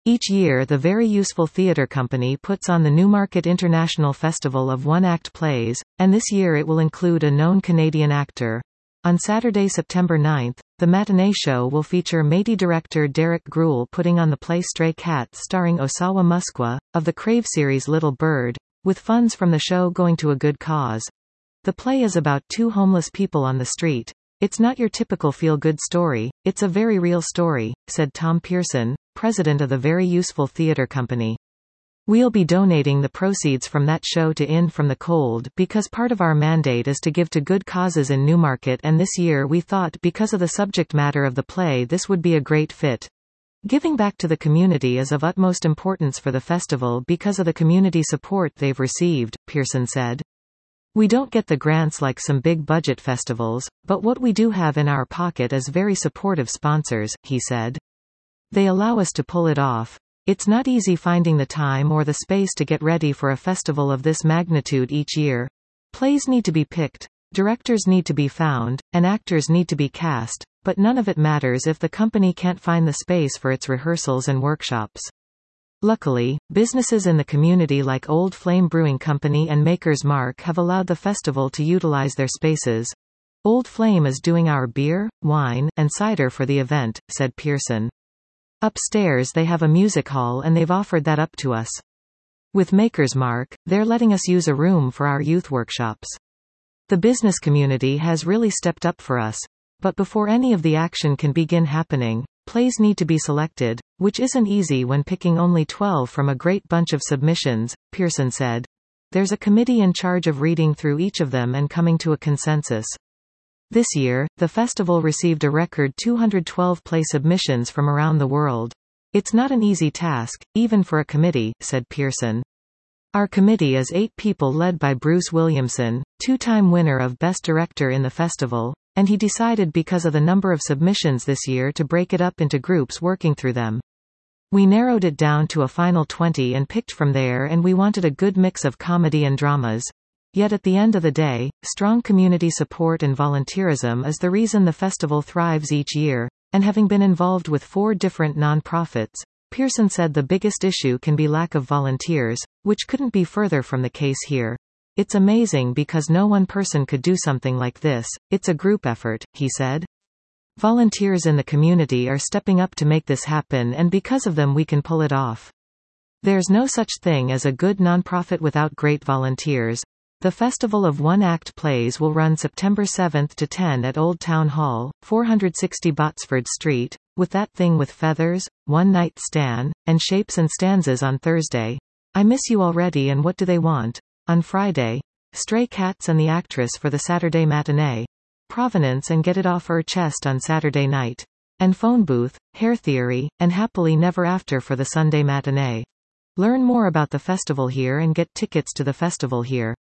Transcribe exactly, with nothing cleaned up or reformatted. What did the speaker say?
Each year the Very Useful Theatre Company puts on the Newmarket International Festival of One-Act Plays, and this year it will include a known Canadian actor. On Saturday, September ninth, the matinee show will feature Métis director Derek Gruel putting on the play Stray Cats starring Osawa Muskwa, of the Crave series Little Bird, with funds from the show going to a good cause. The play is about two homeless people on the street. It's not your typical feel-good story, it's a very real story, said Tom Pearson, president of the Very Useful Theatre Company. We'll be donating the proceeds from that show to In From the Cold because part of our mandate is to give to good causes in Newmarket, and this year we thought because of the subject matter of the play this would be a great fit. Giving back to the community is of utmost importance for the festival because of the community support they've received, Pearson said. We don't get the grants like some big budget festivals, but what we do have in our pocket is very supportive sponsors, he said. They allow us to pull it off. It's not easy finding the time or the space to get ready for a festival of this magnitude each year. Plays need to be picked, directors need to be found, and actors need to be cast, but none of it matters if the company can't find the space for its rehearsals and workshops. Luckily, businesses in the community like Old Flame Brewing Company and Maker's Mark have allowed the festival to utilize their spaces. Old Flame is doing our beer, wine, and cider for the event, said Pearson. Upstairs they have a music hall and they've offered that up to us. With Maker's Mark, they're letting us use a room for our youth workshops. The business community has really stepped up for us. But before any of the action can begin happening, plays need to be selected, which isn't easy when picking only twelve from a great bunch of submissions, Pearson said. There's a committee in charge of reading through each of them and coming to a consensus. This year, the festival received a record two hundred twelve play submissions from around the world. It's not an easy task, even for a committee, said Pearson. Our committee is eight people led by Bruce Williamson, two-time winner of Best Director in the festival, and he decided because of the number of submissions this year to break it up into groups working through them. We narrowed it down to a final twenty and picked from there, and we wanted a good mix of comedy and dramas. Yet at the end of the day, strong community support and volunteerism is the reason the festival thrives each year, and having been involved with four different non-profits, Pearson said the biggest issue can be lack of volunteers, which couldn't be further from the case here. It's amazing because no one person could do something like this, it's a group effort, he said. Volunteers in the community are stepping up to make this happen, and because of them we can pull it off. There's no such thing as a good nonprofit without great volunteers. The Festival of One-Act Plays will run September seventh to tenth at Old Town Hall, four sixty Botsford Street, with That Thing with Feathers, One Night Stan, and Shapes and Stanzas on Thursday. I Miss You Already and What Do They Want? On Friday. Stray Cats and the Actress for the Saturday matinee. Provenance and Get It Off Her Chest on Saturday night. And Phone Booth, Hair Theory, and Happily Never After for the Sunday matinee. Learn more about the festival here and get tickets to the festival here.